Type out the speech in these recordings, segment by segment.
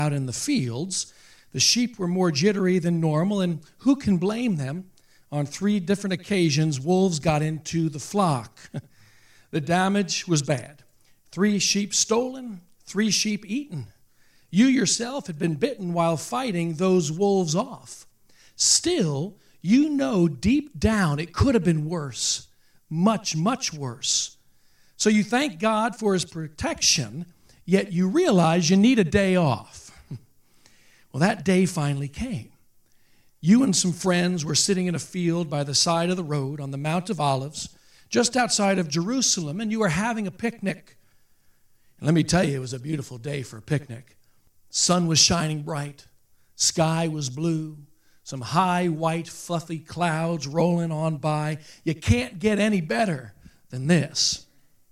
out in the fields. The sheep were more jittery than normal, and who can blame them? On 3 different occasions, wolves got into the flock. The damage was bad. 3 sheep stolen, 3 sheep eaten. You yourself had been bitten while fighting those wolves off. Still, you know deep down it could have been worse, much, much worse. So you thank God for his protection, yet you realize you need a day off. Well, that day finally came. You and some friends were sitting in a field by the side of the road on the Mount of Olives, just outside of Jerusalem, and you were having a picnic. And let me tell you, it was a beautiful day for a picnic. Sun was shining bright. Sky was blue. Some high, white, fluffy clouds rolling on by. You can't get any better than this.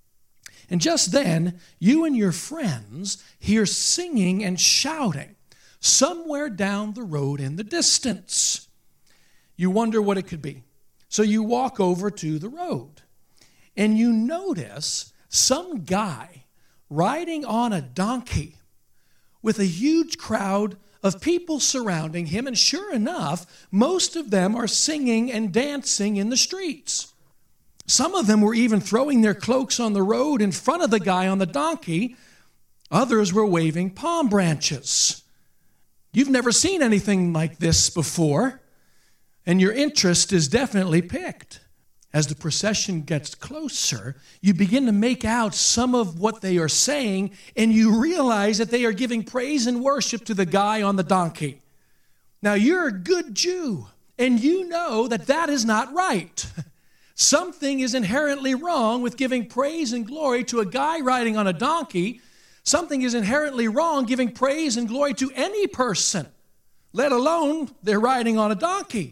And just then, you and your friends hear singing and shouting somewhere down the road in the distance. You wonder what it could be. So you walk over to the road, and you notice some guy riding on a donkey with a huge crowd of people surrounding him, and sure enough, most of them are singing and dancing in the streets. Some of them were even throwing their cloaks on the road in front of the guy on the donkey. Others were waving palm branches. You've never seen anything like this before, and your interest is definitely piqued. As the procession gets closer, you begin to make out some of what they are saying, and you realize that they are giving praise and worship to the guy on the donkey. Now, you're a good Jew, and you know that that is not right. Something is inherently wrong with giving praise and glory to a guy riding on a donkey. Something is inherently wrong giving praise and glory to any person, let alone they're riding on a donkey.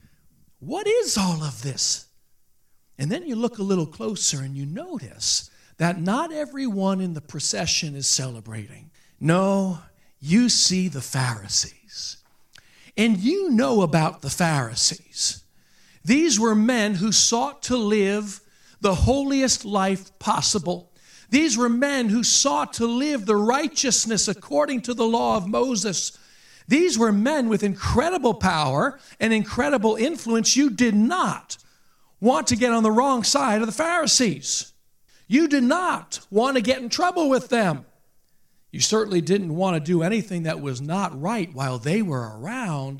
What is all of this? And then you look a little closer and you notice that not everyone in the procession is celebrating. No, you see the Pharisees. And you know about the Pharisees. These were men who sought to live the holiest life possible. These were men who sought to live the righteousness according to the law of Moses. These were men with incredible power and incredible influence. You did not want to get on the wrong side of the Pharisees. You did not want to get in trouble with them. You certainly didn't want to do anything that was not right while they were around.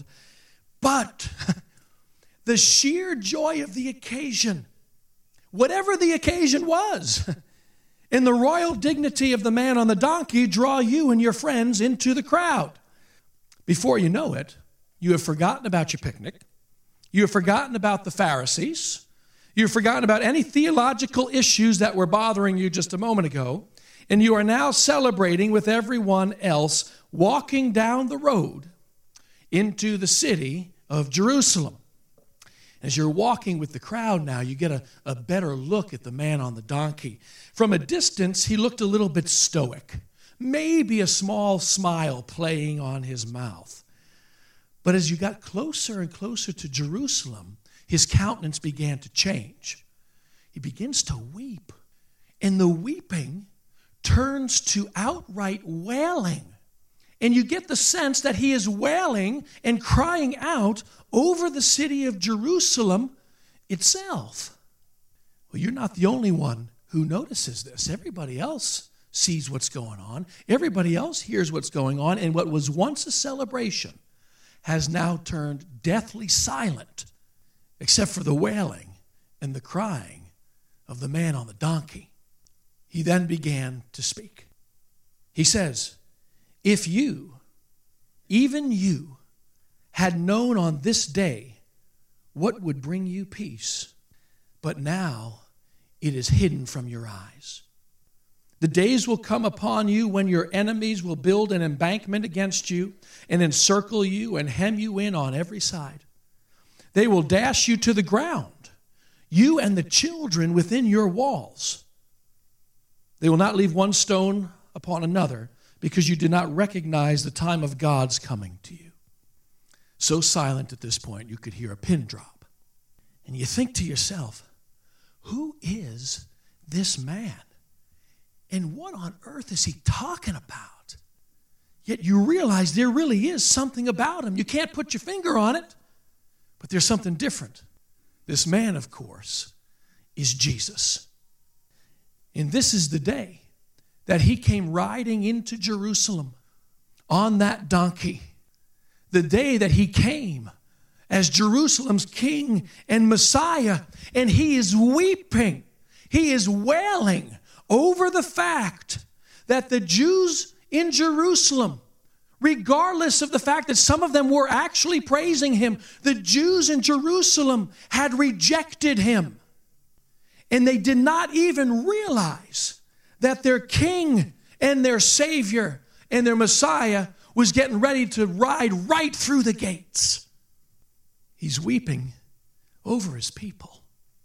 But the sheer joy of the occasion, whatever the occasion was, and the royal dignity of the man on the donkey draw you and your friends into the crowd. Before you know it, you have forgotten about your picnic. You have forgotten about the Pharisees. You've forgotten about any theological issues that were bothering you just a moment ago, and you are now celebrating with everyone else, walking down the road into the city of Jerusalem. As you're walking with the crowd now, you get a better look at the man on the donkey. From a distance, he looked a little bit stoic, maybe a small smile playing on his mouth. But as you got closer and closer to Jerusalem, his countenance began to change. He begins to weep, and the weeping turns to outright wailing. And you get the sense that he is wailing and crying out over the city of Jerusalem itself. Well, you're not the only one who notices this. Everybody else sees what's going on. Everybody else hears what's going on, and what was once a celebration has now turned deathly silent, except for the wailing and the crying of the man on the donkey. He then began to speak. He says, "If you, even you, had known on this day what would bring you peace, but now it is hidden from your eyes. The days will come upon you when your enemies will build an embankment against you and encircle you and hem you in on every side. They will dash you to the ground, you and the children within your walls. They will not leave one stone upon another, because you did not recognize the time of God's coming to you." So silent at this point, you could hear a pin drop. And you think to yourself, who is this man? And what on earth is he talking about? Yet you realize there really is something about him. You can't put your finger on it, but there's something different. This man, of course, is Jesus. And this is the day that he came riding into Jerusalem on that donkey. The day that he came as Jerusalem's king and Messiah. And he is weeping. He is wailing over the fact that the Jews in Jerusalem, regardless of the fact that some of them were actually praising him, the Jews in Jerusalem had rejected him. And they did not even realize that their king and their Savior and their Messiah was getting ready to ride right through the gates. He's weeping over his people.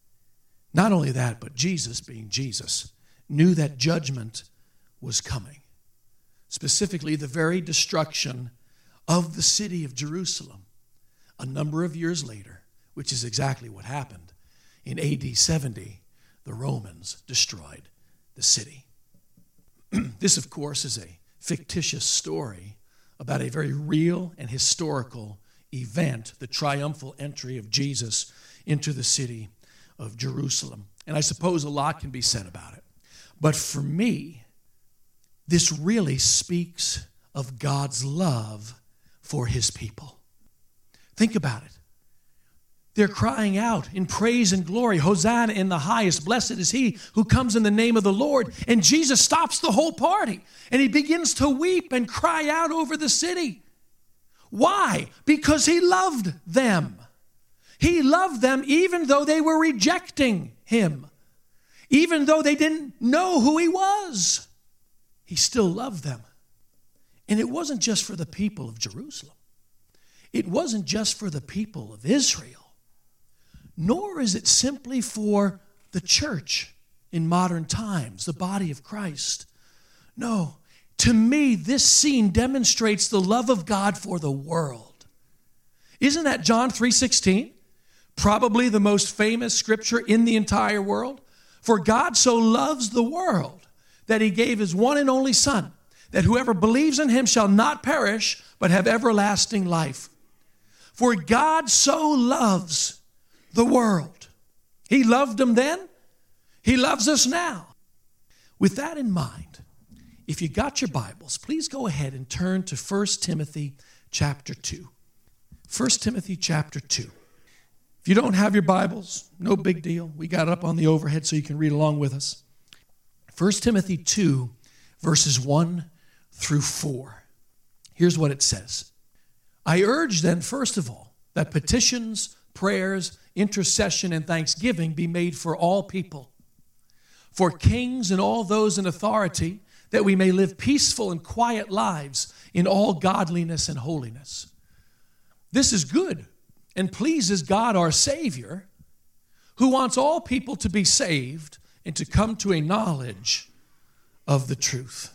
Not only that, but Jesus, being Jesus, knew that judgment was coming. Specifically, the very destruction of the city of Jerusalem a number of years later, which is exactly what happened. In AD 70, the Romans destroyed the city. This, of course, is a fictitious story about a very real and historical event, the triumphal entry of Jesus into the city of Jerusalem. And I suppose a lot can be said about it. But for me, this really speaks of God's love for his people. Think about it. They're crying out in praise and glory, Hosanna in the highest, blessed is he who comes in the name of the Lord. And Jesus stops the whole party and he begins to weep and cry out over the city. Why? Because he loved them. He loved them even though they were rejecting him, even though they didn't know who he was. He still loved them. And it wasn't just for the people of Jerusalem. It wasn't just for the people of Israel. Nor is it simply for the church in modern times, the body of Christ. No, to me, this scene demonstrates the love of God for the world. Isn't that John 3:16? Probably the most famous scripture in the entire world. For God so loves the world that he gave his one and only Son, that whoever believes in him shall not perish, but have everlasting life. For God so loves the world. He loved them then. He loves us now. With that in mind, if you got your Bibles, please go ahead and turn to 1 Timothy chapter 2. 1 Timothy chapter 2. If you don't have your Bibles, no big deal. We got it up on the overhead so you can read along with us. 1 Timothy 2, verses 1 through 4. Here's what it says. I urge then, first of all, that petitions, prayers, intercession, and thanksgiving be made for all people, for kings and all those in authority, that we may live peaceful and quiet lives in all godliness and holiness. This is good and pleases God our Savior, who wants all people to be saved and to come to a knowledge of the truth.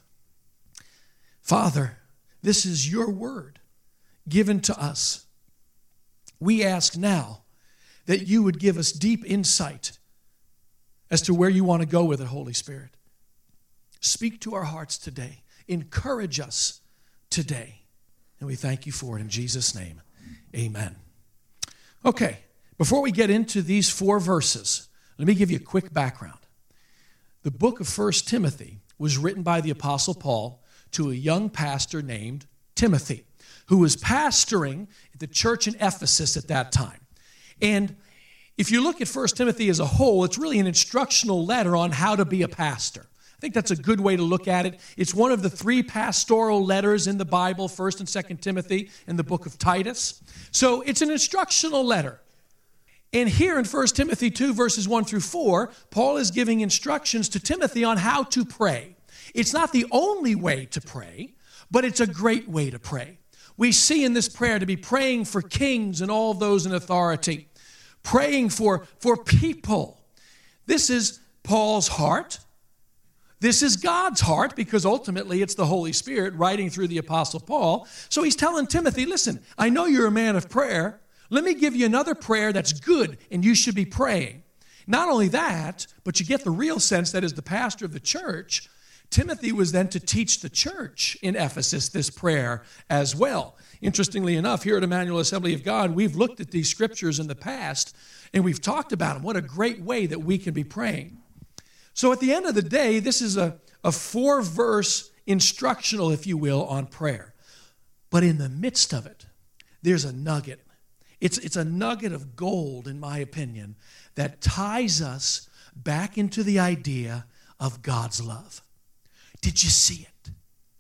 Father, this is your word given to us. We ask now that you would give us deep insight as to where you want to go with it, Holy Spirit. Speak to our hearts today. Encourage us today. And we thank you for it in Jesus' name. Amen. Okay, before we get into these 4 verses, let me give you a quick background. The book of 1 Timothy was written by the Apostle Paul to a young pastor named Timothy, who was pastoring the church in Ephesus at that time. And if you look at 1 Timothy as a whole, it's really an instructional letter on how to be a pastor. I think that's a good way to look at it. It's one of the 3 pastoral letters in the Bible, 1 and 2 Timothy and the book of Titus. So it's an instructional letter. And here in 1 Timothy 2, verses 1 through 4, Paul is giving instructions to Timothy on how to pray. It's not the only way to pray, but it's a great way to pray. We see in this prayer to be praying for kings and all those in authority, praying for people. This is Paul's heart. This is God's heart, because ultimately it's the Holy Spirit writing through the Apostle Paul. So he's telling Timothy, listen, I know you're a man of prayer. Let me give you another prayer that's good and you should be praying. Not only that, but you get the real sense that as the pastor of the church, Timothy was then to teach the church in Ephesus this prayer as well. Interestingly enough, here at Emmanuel Assembly of God, we've looked at these scriptures in the past, and we've talked about them. What a great way that we can be praying. So at the end of the day, this is a 4-verse instructional, if you will, on prayer. But in the midst of it, there's a nugget. It's a nugget of gold, in my opinion, that ties us back into the idea of God's love. Did you see it?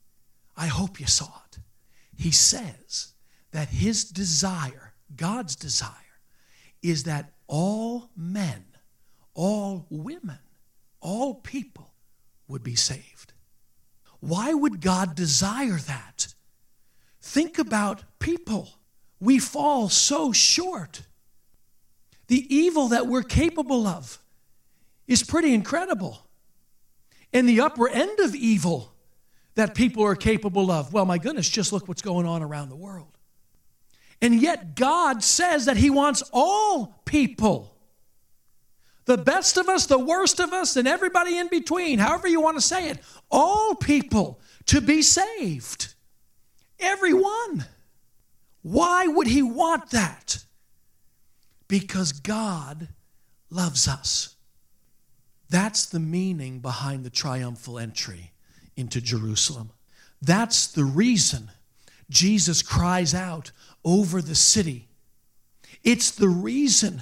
I hope you saw it. He says that his desire, God's desire, is that all men, all women, all people would be saved. Why would God desire that? Think about people. We fall so short. The evil that we're capable of is pretty incredible. And the upper end of evil that people are capable of, well, my goodness, just look what's going on around the world. And yet God says that he wants all people, the best of us, the worst of us, and everybody in between, however you want to say it, all people to be saved. Everyone. Why would he want that? Because God loves us. That's the meaning behind the triumphal entry into Jerusalem. That's the reason Jesus cries out over the city. It's the reason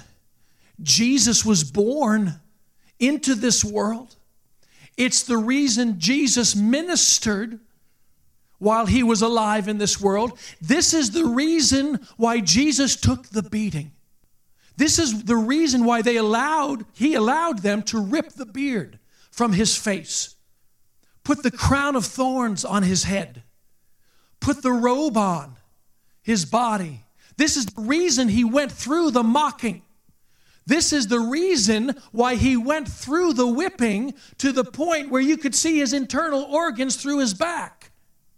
Jesus was born into this world. It's the reason Jesus ministered while he was alive in this world. This is the reason why Jesus took the beating. This is the reason why he allowed them to rip the beard from his face, put the crown of thorns on his head, put the robe on his body. This is the reason he went through the mocking. This is the reason why he went through the whipping to the point where you could see his internal organs through his back.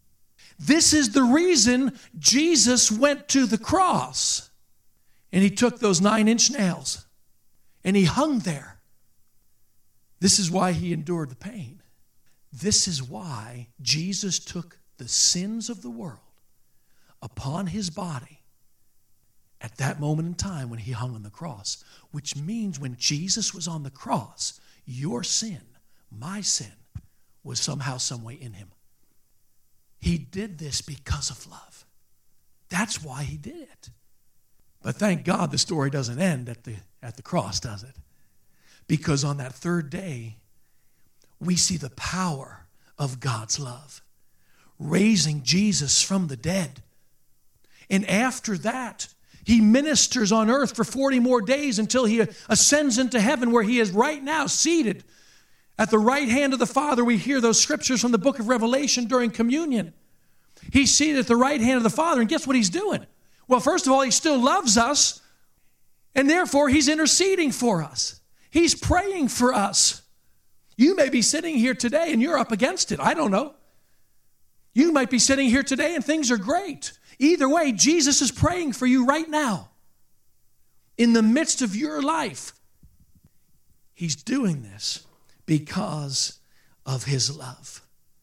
This is the reason Jesus went to the cross. And he took those 9-inch nails and he hung there. This is why he endured the pain. This is why Jesus took the sins of the world upon his body at that moment in time when he hung on the cross, which means when Jesus was on the cross, your sin, my sin, was somehow, some way in him. He did this because of love. That's why he did it. But thank God the story doesn't end at the cross, does it? Because on that third day, we see the power of God's love, raising Jesus from the dead. And after that, he ministers on earth for 40 more days until he ascends into heaven, where he is right now seated at the right hand of the Father. We hear those scriptures from the book of Revelation during communion. He's seated at the right hand of the Father, and guess what he's doing? Well, first of all, he still loves us, and therefore he's interceding for us. He's praying for us. You may be sitting here today and you're up against it. I don't know. You might be sitting here today and things are great. Either way, Jesus is praying for you right now. In the midst of your life, he's doing this because of his love.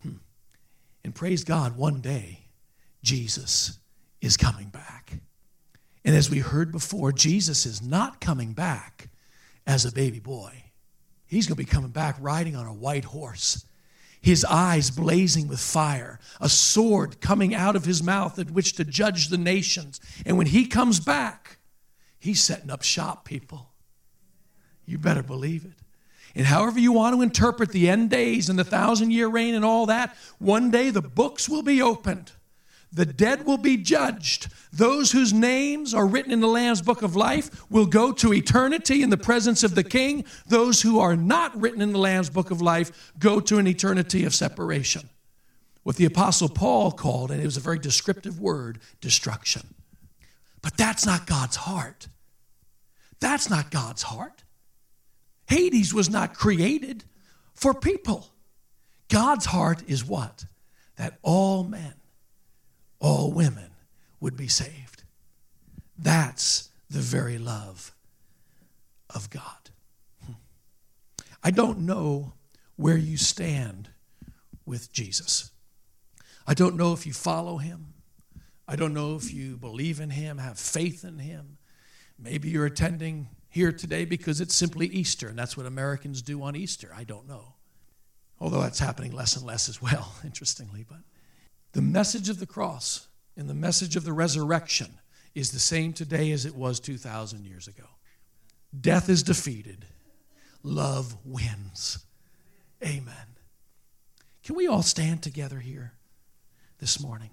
And praise God, one day, Jesus is coming back. And as we heard before, Jesus is not coming back as a baby boy. He's going to be coming back riding on a white horse, his eyes blazing with fire, a sword coming out of his mouth at which to judge the nations. And when he comes back, he's setting up shop, people. You better believe it. And however you want to interpret the end days and the 1,000-year reign and all that, one day the books will be opened. The dead will be judged. Those whose names are written in the Lamb's book of life will go to eternity in the presence of the King. Those who are not written in the Lamb's book of life go to an eternity of separation. What the Apostle Paul called, and it was a very descriptive word, destruction. But that's not God's heart. That's not God's heart. Hades was not created for people. God's heart is what? That all men, all women would be saved. That's the very love of God. I don't know where you stand with Jesus. I don't know if you follow him. I don't know if you believe in him, have faith in him. Maybe you're attending here today because it's simply Easter, and that's what Americans do on Easter. I don't know. Although that's happening less and less as well, interestingly. But the message of the cross and the message of the resurrection is the same today as it was 2,000 years ago. Death is defeated. Love wins. Amen. Can we all stand together here this morning?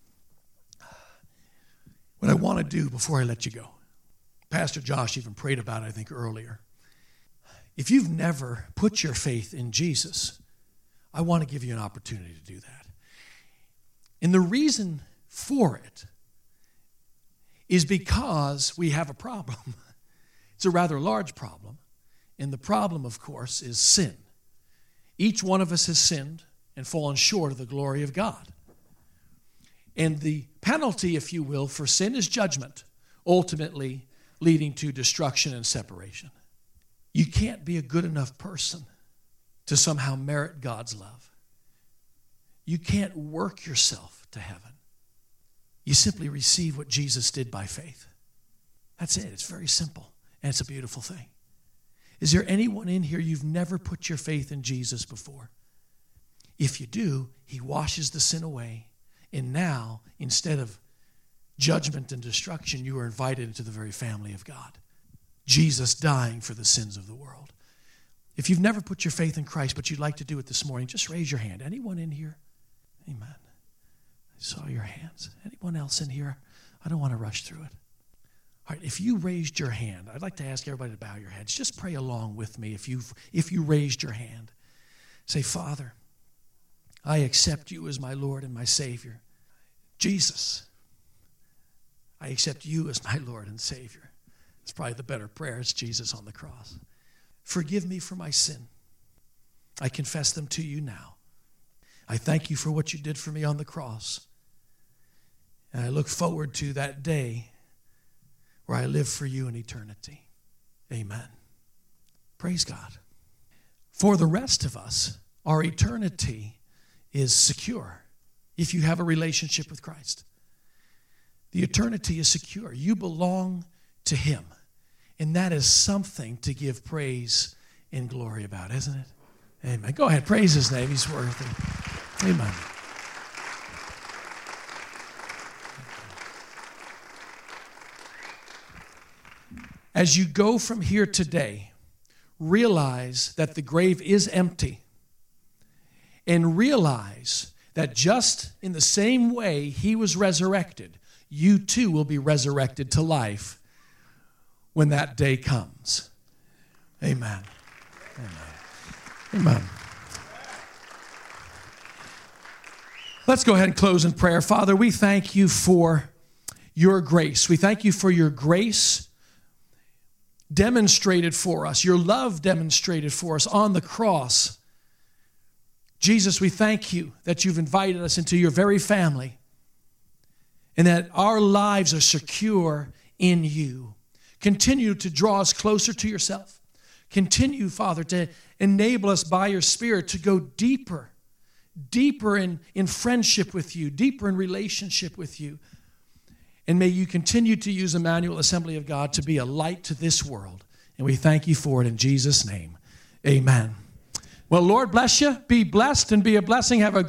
What I want to do before I let you go, Pastor Josh even prayed about it, I think, earlier. If you've never put your faith in Jesus, I want to give you an opportunity to do that. And the reason for it is because we have a problem. It's a rather large problem. And the problem, of course, is sin. Each one of us has sinned and fallen short of the glory of God. And the penalty, if you will, for sin is judgment, ultimately leading to destruction and separation. You can't be a good enough person to somehow merit God's love. You can't work yourself to heaven. You simply receive what Jesus did by faith. That's it. It's very simple, and it's a beautiful thing. Is there anyone in here you've never put your faith in Jesus before? If you do, he washes the sin away. And now, instead of judgment and destruction, you are invited into the very family of God. Jesus dying for the sins of the world. If you've never put your faith in Christ, but you'd like to do it this morning, just raise your hand. Anyone in here? Amen. I saw your hands. Anyone else in here? I don't want to rush through it. All right, if you raised your hand, I'd like to ask everybody to bow your heads. Just pray along with me if you raised your hand. Say, Father, I accept you as my Lord and my Savior. Jesus, I accept you as my Lord and Savior. It's probably the better prayer. It's Jesus on the cross. Forgive me for my sin. I confess them to you now. I thank you for what you did for me on the cross. And I look forward to that day where I live for you in eternity. Amen. Praise God. For the rest of us, our eternity is secure if you have a relationship with Christ. The eternity is secure. You belong to him. And that is something to give praise and glory about, isn't it? Amen. Go ahead. Praise his name. He's worthy. Amen. As you go from here today, realize that the grave is empty. And realize that just in the same way he was resurrected, you too will be resurrected to life when that day comes. Amen. Amen. Amen. Let's go ahead and close in prayer. Father, we thank you for your grace. We thank you for your grace demonstrated for us, your love demonstrated for us on the cross. Jesus, we thank you that you've invited us into your very family and that our lives are secure in you. Continue to draw us closer to yourself. Continue, Father, to enable us by your Spirit to go deeper in friendship with you, deeper in relationship with you. And may you continue to use Emmanuel Assembly of God to be a light to this world. And we thank you for it in Jesus' name. Amen. Well, Lord bless you. Be blessed and be a blessing. Have a